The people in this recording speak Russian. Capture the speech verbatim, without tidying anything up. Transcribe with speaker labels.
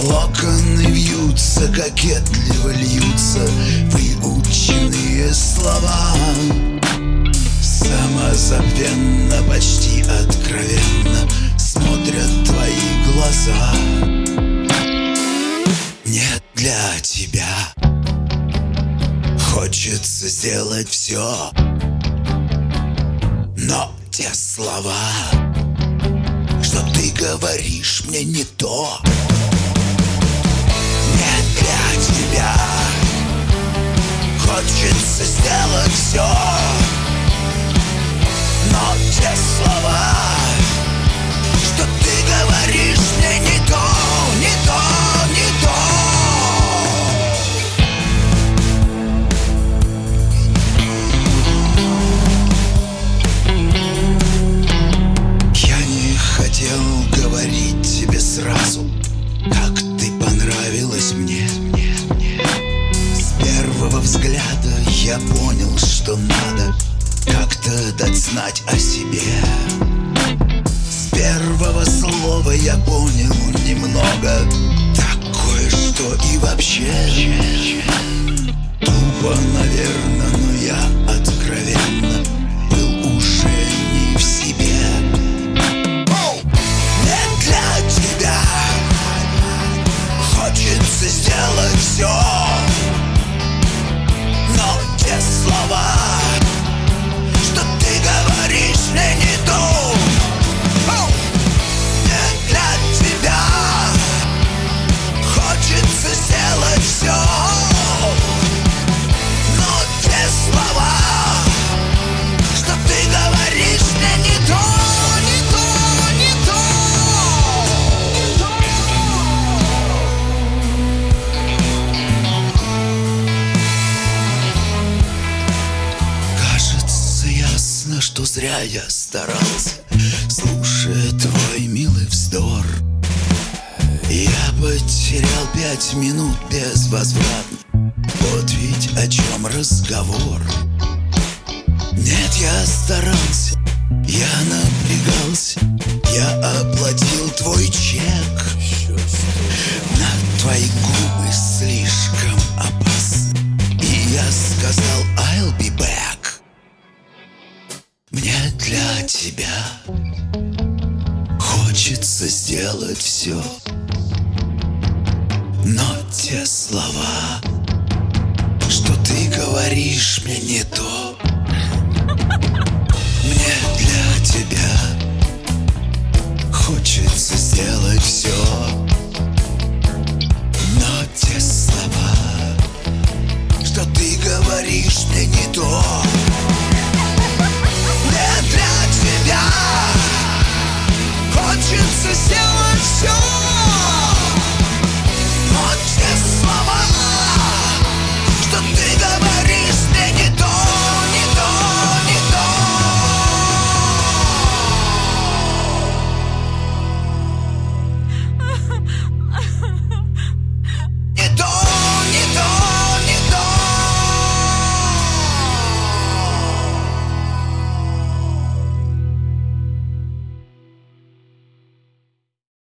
Speaker 1: Локоны вьются, кокетливо льются выученные слова. Самозабвенно, почти откровенно смотрят твои глаза. Нет, для тебя хочется сделать все, но те слова, что ты говоришь, мне не то. Нет, для тебя хочется сделать все, но те слова, что ты говоришь, мне не то, не то, не то. Я не хотел говорить тебе сразу, как ты понравилась мне. С первого взгляда я понял, что надо как-то дать знать о себе. С первого слова я понял немного, такое, что и вообще тупо, наверное, но я откровенно был уже не в себе. Нет, для тебя хочется сделать все, но те слова, что ты говоришь, мне не то. Нет, для тебя хочется сделать все, но те слова, что ты говоришь, мне не то, не то, не то. Кажется, ясно, что зря я старался, слушая твой милый вздор. Я потерял пять минут безвозвратно, вот ведь о чем разговор. Нет, я старался, я напрягался, я оплатил твой чек. На твои губы слишком опасно, и я сказал I'll be back. Мне для тебя хочется сделать все, но те слова, что ты говоришь, мне не то. Мне для тебя хочется сделать все,